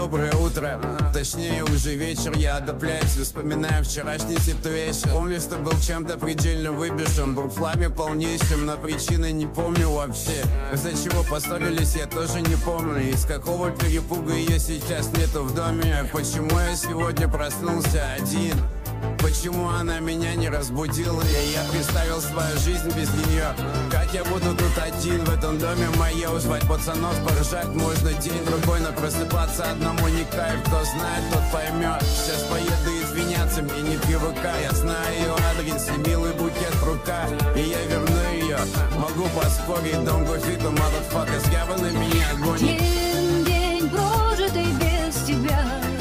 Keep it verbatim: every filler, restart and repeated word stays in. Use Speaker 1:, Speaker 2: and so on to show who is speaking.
Speaker 1: доброе утро. Точнее, уже вечер, я отдупляюсь, вспоминаю вчерашний тип вечер. Помню, что был чем-то предельно выбежен, был в фламе полнейшим, но причины не помню вообще. Из-за чего поссорились, я тоже не помню. Из какого перепуга ее сейчас нету в доме. Почему я сегодня проснулся один? Почему она меня не разбудила? И я представил свою жизнь без нее. Как я буду тут один в этом доме мое? Узвать пацанов, поржать можно день-другой, но просыпаться одному не кайф. Кто знает, тот поймет. Сейчас поеду извиняться, мне не привыкай. Я знаю ее адрес и милый букет в руках, и я верну ее. Могу поспорить, дом гуфиту, motherfuckers, явно на меня гонит.
Speaker 2: День, день прожитый без тебя.